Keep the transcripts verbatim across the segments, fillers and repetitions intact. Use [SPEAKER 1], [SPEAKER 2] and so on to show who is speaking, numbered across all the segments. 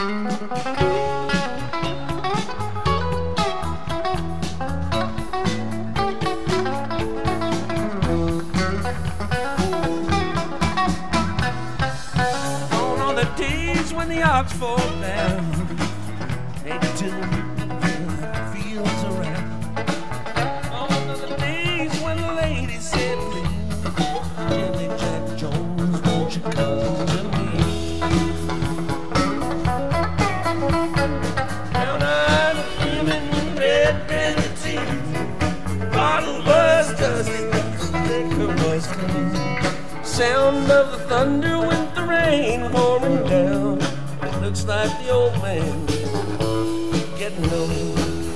[SPEAKER 1] When the ox fall down, maybe till the fields around. On the days when the ladies said, please, Billy Jack Jones, won't you come to me? Brown-eyed women, red grenadine, bottle was dusty, but the liquor was clean. Sound of the thunder with the rain pouring down. Looks like the old man getting old.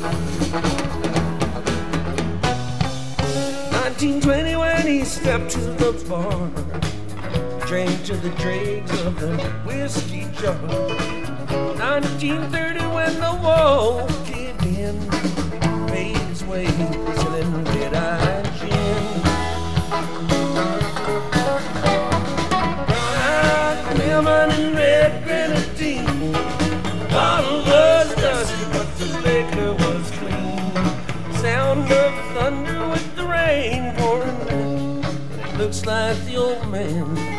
[SPEAKER 1] nineteen twenty when he stepped to the bar, drank to the dregs of the whiskey jar. nineteen thirty when the wall caved in, made his way selling red-eye gin. Brown-eyed women and red grenadine, bottle was dusty, but the liquor was clean. Sound of thunder with the rain pouring down. Looks like the old man.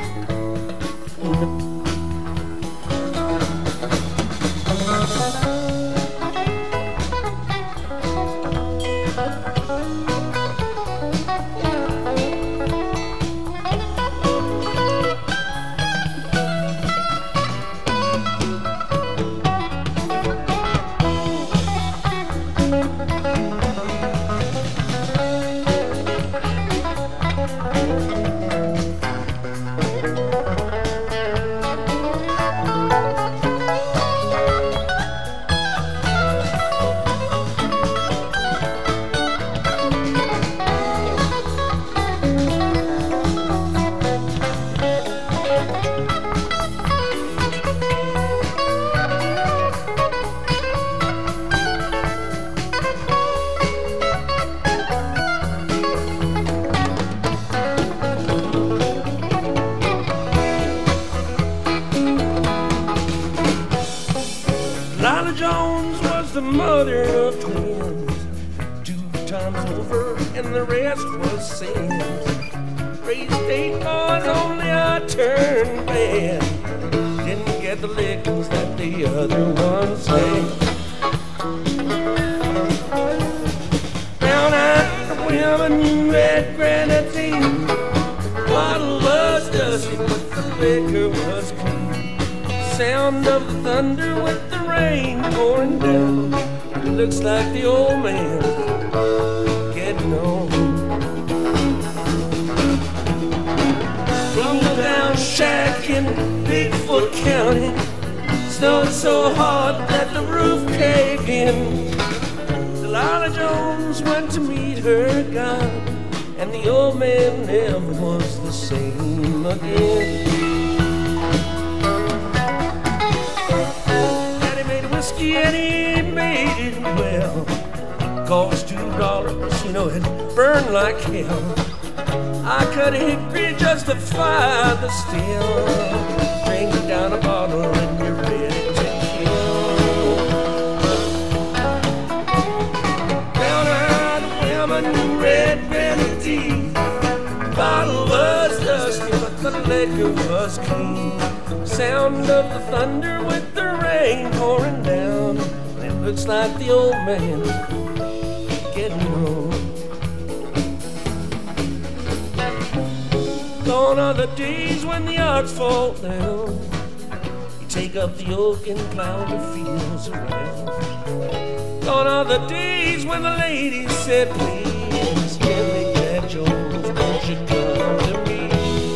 [SPEAKER 1] Lila Jones was the mother of twins, two times over, and the rest was sins. Raised eight boys, only I turned bad. Didn't get the lickings that the other ones had. Brown-eyed women, red grenadine, bottle was dusty, but the liquor was clean. Sound of the thunder with the rain pouring down. It looks like the old man getting on. Rumble down shack in Bigfoot County, snowed so hard that the roof caved in. Delilah Jones went to meet her God, and the old man never was the same again. And he made it well. It cost two dollars, you know, it burned like hell. I cut a hickory just to fire the steel. Drink down a bottle and you're ready to kill. Brown-eyed women, red grenadine, bottle was dusty, but the liquor was clean. Sound of the thunder with the rain pouring down. It looks like the old man getting old. Gone are the days when the ox fall down. You take up the yoke and plow the fields around. Gone are the days when the ladies said, please, Billy Jack Jones, won't you come to me?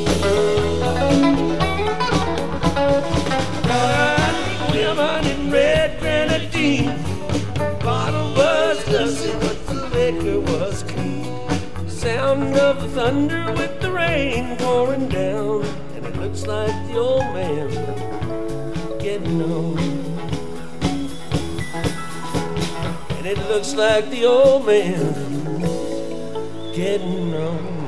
[SPEAKER 1] Women in red grenadine, bottle was dusty, but the liquor was clean. Sound of the thunder with the rain pouring down, and it looks like the old man getting on. And it looks like the old man getting on.